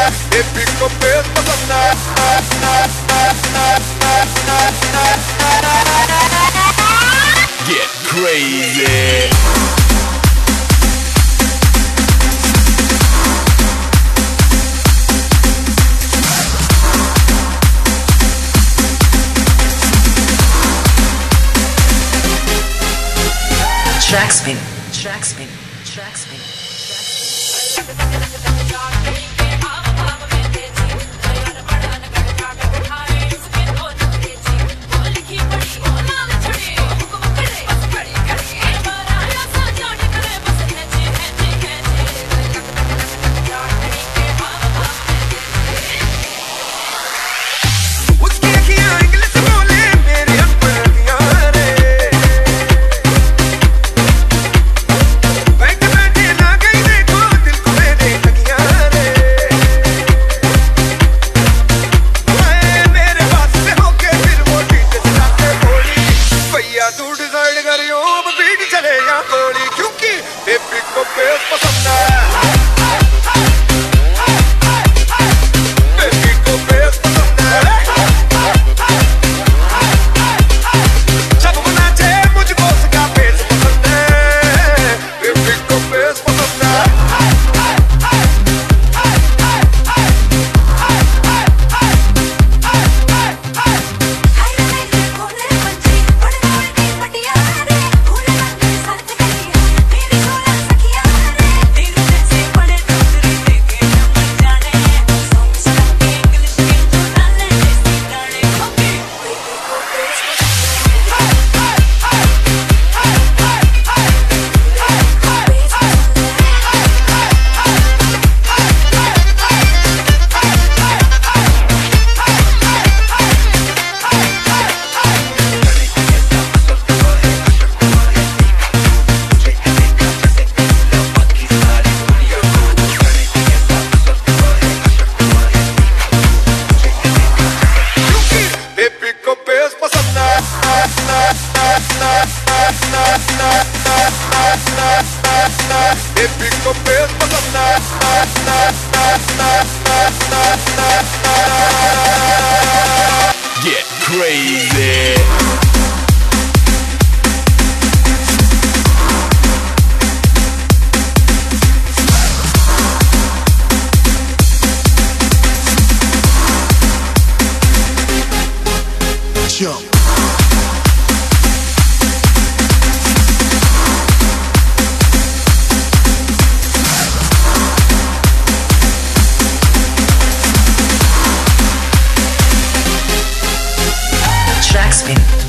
Baby को bass पसंद है। Get crazy. Track spin, track spin, track spin. Baby को बेस पसंद है। बेबी को बेस पसंद है। जब नाचे मुझको उसका बेस पसंद है। बेबी को बेस पसंद है। बेबी को बेस पसंद है। Get crazy. Jump. Track spin.